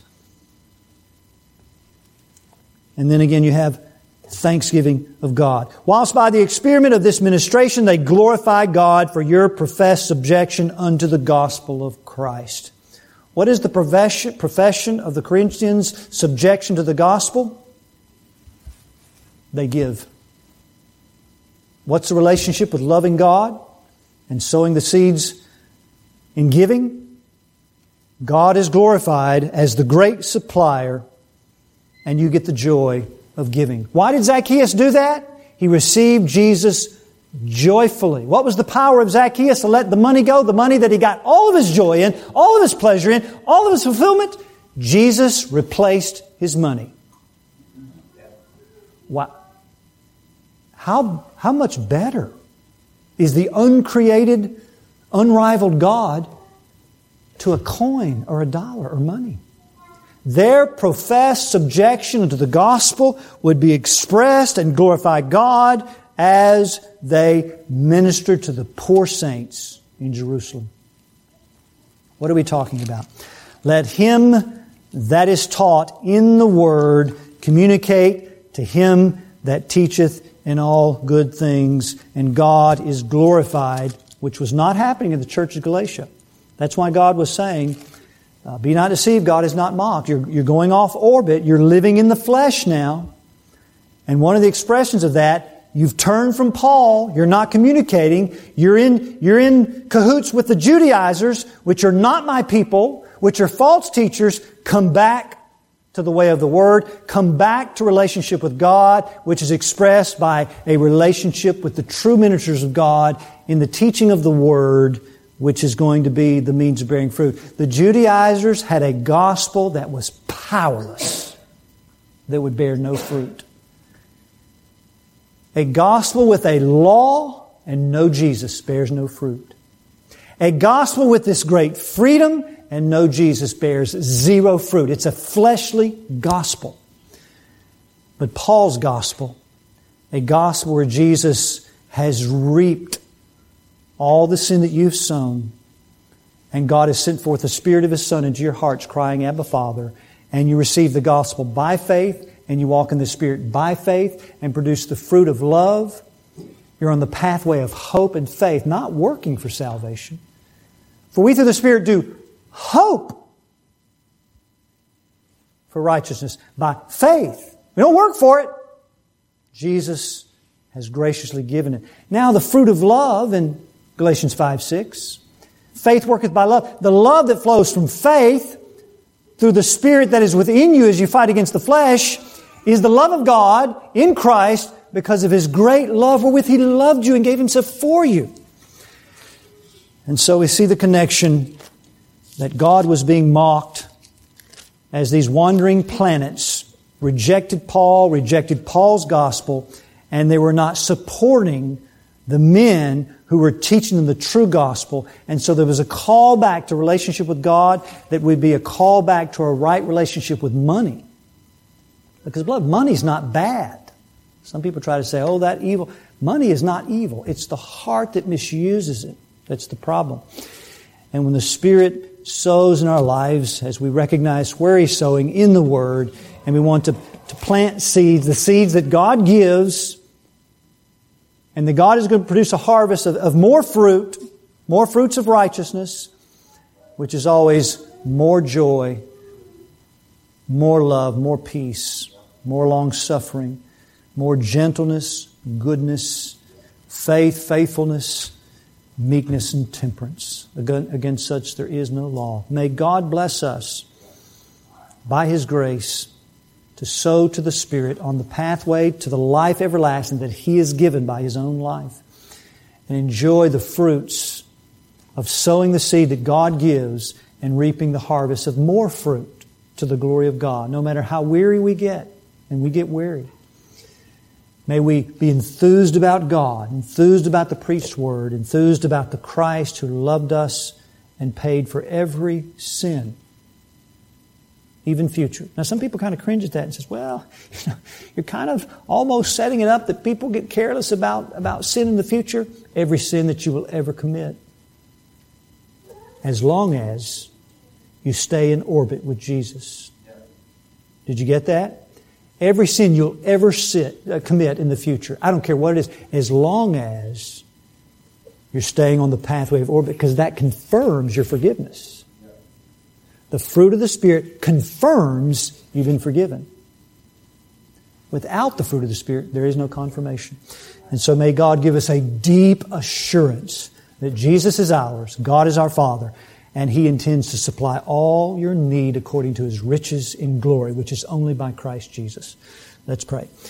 And then again you have thanksgiving of God. Whilst by the experiment of this ministration they glorify God for your professed subjection unto the gospel of Christ. What is the profession, profession of the Corinthians' subjection to the gospel? They give. What's the relationship with loving God and sowing the seeds in giving? God is glorified as the great supplier, and you get the joy of giving. Why did Zacchaeus do that? He received Jesus joyfully. What was the power of Zacchaeus to let the money go? The money that he got all of his joy in, all of his pleasure in, all of his fulfillment. Jesus replaced his money. Wow. How, how much better is the uncreated, unrivaled God to a coin or a dollar or money? Their professed subjection to the gospel would be expressed and glorify God as they minister to the poor saints in Jerusalem. What are we talking about? Let him that is taught in the Word communicate to him that teacheth in all good things, and God is glorified, which was not happening in the church of Galatia. That's why God was saying, uh, be not deceived, God is not mocked. You're, you're going off orbit. You're living in the flesh now. And one of the expressions of that, you've turned from Paul. You're not communicating. You're in, you're in cahoots with the Judaizers, which are not my people, which are false teachers. Come back to the way of the Word. Come back to relationship with God, which is expressed by a relationship with the true ministers of God in the teaching of the Word, which is going to be the means of bearing fruit. The Judaizers had a gospel that was powerless, that would bear no fruit. A gospel with a law and no Jesus bears no fruit. A gospel with this great freedom and no Jesus bears zero fruit. It's a fleshly gospel. But Paul's gospel, a gospel where Jesus has reaped all the sin that you've sown, and God has sent forth the Spirit of His Son into your hearts, crying, Abba, Father, and you receive the gospel by faith, and you walk in the Spirit by faith and produce the fruit of love. You're on the pathway of hope and faith, not working for salvation. For we through the Spirit do hope for righteousness by faith. We don't work for it. Jesus has graciously given it. Now the fruit of love in Galatians five six. Faith worketh by love. The love that flows from faith through the Spirit that is within you as you fight against the flesh is the love of God in Christ because of His great love wherewith He loved you and gave Himself for you. And so we see the connection that God was being mocked as these wandering planets rejected Paul, rejected Paul's gospel, and they were not supporting the men who were teaching them the true gospel. And so there was a call back to relationship with God that would be a call back to a right relationship with money. Because, beloved, money's not bad. Some people try to say, oh, that evil. Money is not evil. It's the heart that misuses it that's the problem. And when the Spirit sows in our lives, as we recognize where He's sowing in the Word, and we want to, to plant seeds, the seeds that God gives, and that God is going to produce a harvest of, of more fruit, more fruits of righteousness, which is always more joy, more love, more peace, more long-suffering, more gentleness, goodness, faith, faithfulness, meekness, and temperance. Against such there is no law. May God bless us by His grace to sow to the Spirit on the pathway to the life everlasting that He has given by His own life, and enjoy the fruits of sowing the seed that God gives and reaping the harvest of more fruit to the glory of God, no matter how weary we get, and we get weary. May we be enthused about God, enthused about the preached Word, enthused about the Christ who loved us and paid for every sin, even future. Now, some people kind of cringe at that and says, well, you know, you're kind of almost setting it up that people get careless about, about sin in the future. Every sin that you will ever commit, as long as you stay in orbit with Jesus. Did you get that? Every sin you'll ever sit, uh, commit in the future, I don't care what it is, as long as you're staying on the pathway of orbit, because that confirms your forgiveness. The fruit of the Spirit confirms you've been forgiven. Without the fruit of the Spirit, there is no confirmation. And so may God give us a deep assurance that Jesus is ours, God is our Father, and He intends to supply all your need according to His riches in glory, which is only by Christ Jesus. Let's pray.